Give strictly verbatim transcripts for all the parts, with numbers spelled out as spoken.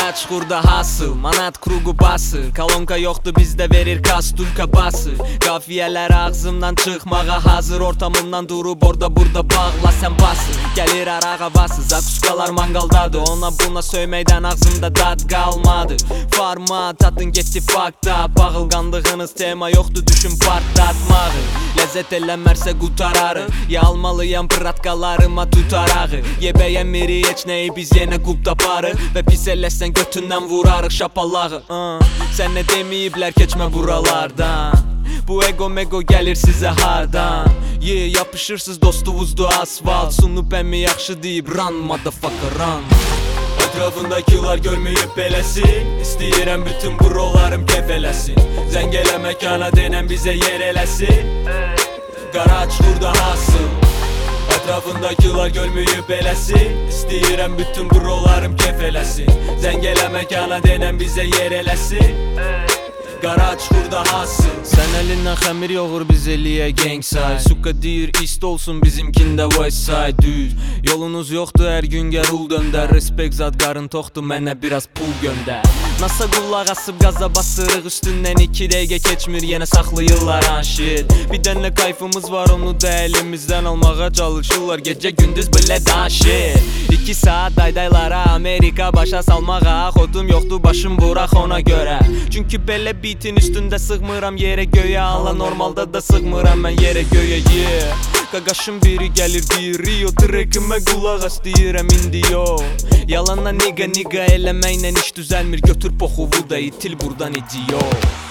Qara çuxurda hasıl, manat krugu basır. Kolonka yoxdur bizdə verir kastulka basır. Qafiyələr ağzımdan çıxmağa hazır. Ortamımdan durub orada burada bağla sən basır. Gəlir arağa basır, zakuskalar mangaldadır. Ona buna söyməkdən ağzımda dad qalmadı. Format atın getdi fakta. Bağılqandığınız tema yoxdur düşün partlatmağı. Ləzzət eləmərsə qutararıq. Ya almalıyam pıratkalarıma tutarağı. Ye bəyənmirik heç nəyi biz yenə qub taparıq. Və pis eləsən götündən vurarıq şapalağı. uh. Sən nə deməyiblər keçmə buralardan. Bu ego mego gəlir sizə hardan. Ye yeah, yapışırsız dostuvuzdur asfalt. Sunub əmi yaxşı deyib run motherfucker run. Ətrafındakilar görməyib beləsin. İstəyirəm bütün brolarım kef eləsin. Zəng elə məkana denən bizə yer eləsin. Qara çuxurda hasıl. Ətrafındakilar görməyib beləsin. İstəyirəm bütün brolarım kef eləsin. Zəng elə məkana denən bizə yer eləsin. Qara çuxurda hasıl. Sən əlindən xəmir yoğur biz eləyə gangside. Suka deyir ist olsun bizimkində west side düz. Yolunuz yoxdur hər gün gəl rul döndər. Respekt zad qarın toxdur mənə biraz pul göndər. Nasa qullaq asıb qaza basırıq. Üstündən iki dəqiqə keçmir yenə saxlayırlar anşit. Bir dənə kayfımız var onu da əlimizdən almağa çalışırlar. Gecə gündüz belə danşit. İki saat daydaylara Amerika başa salmağa. Xotum yoxdur başım buraq ona görə. Çünki belə bitin üstündə sığmıram yerə göyə. Allah normalda da sığmıram mən yerə göyə yeah. Qaqaşım biri gəlir deyir Rio trekimə qulaq as deyirəm indi yo. Yalanla niga niga eləməklə iş düzəlmir. Götür poxuvu da itil buradan idiyo.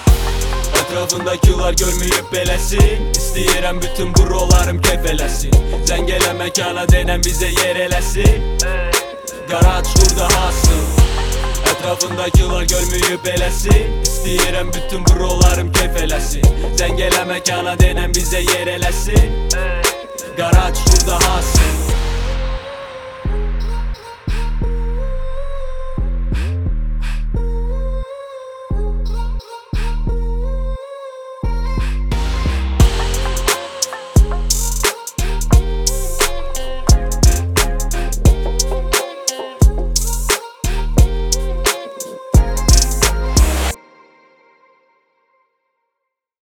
Ətrafındakilar görməyib beləsin. İstəyirəm bütün brolarım kef eləsin. Zəng elə məkana denən bizə yer eləsin. Qara çuxurda hasıl. Ətrafındakilar görməyib beləsin. İstəyirəm bütün brolarım kef eləsin. Zəng elə məkana denən bizə yer eləsin. Qara çuxurda hasıl.